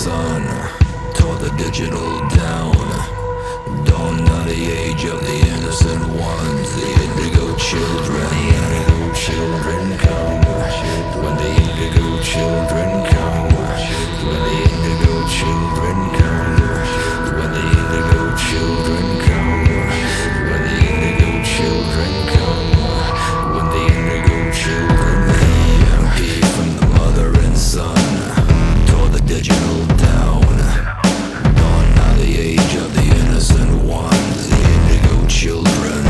sun tore the digital down. Dawn of the age of the innocent ones, the indigo children. The indigo children come. When the indigo children come. When the indigo children come. When the indigo children come. When the indigo children come. When the indigo children. EMP from the mother and son tore the digital down. Dawn of the age of the innocent ones, the indigo children.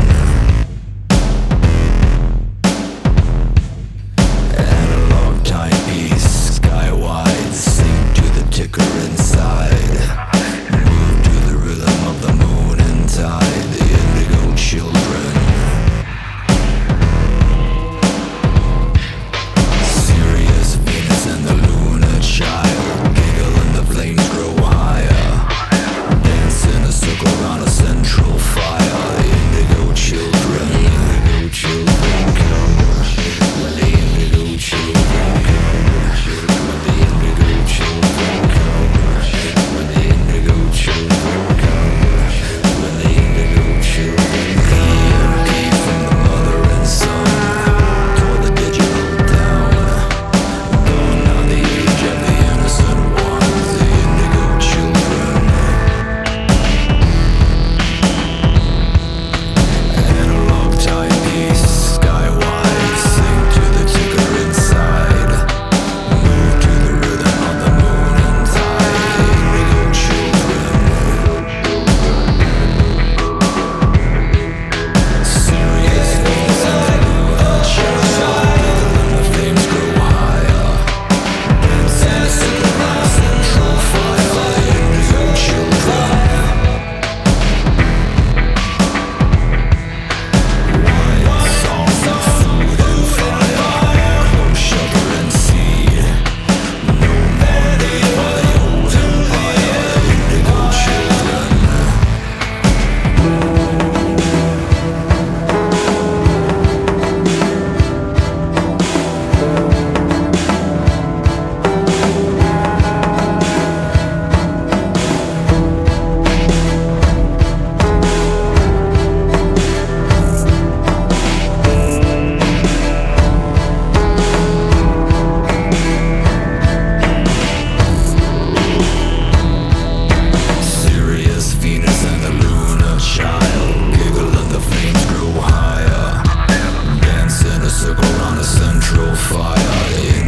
Analog timepiece, skywide, sync to the ticker inside. Move to the rhythm of the moon and tide, the indigo children. Sirius, Venus, and the lunar child giggle and the flames grow higher. Dance in a circle around a central fire, the indigo children. The indigo children come. When the indigo children come. When the indigo children come. When the indigo children come. When the indigo children. EMP from the mother and son tore the digital down. Dawn of the age of the innocent ones, the indigo children. Analog timepiece, skywide, sync to the ticker inside. Move to the rhythm of the moon and tide, the indigo children. Sirius, Venus, and the lunar child, and the flames grow higher. Dance in a circle around a central fire, the indigo children. Wine, song, food, and fire, close, shelter, and seed. No more need for the old empire, the indigo children. Sirius, Venus, and the lunar child giggle and the flames grow higher. Dance in a circle around a central fire.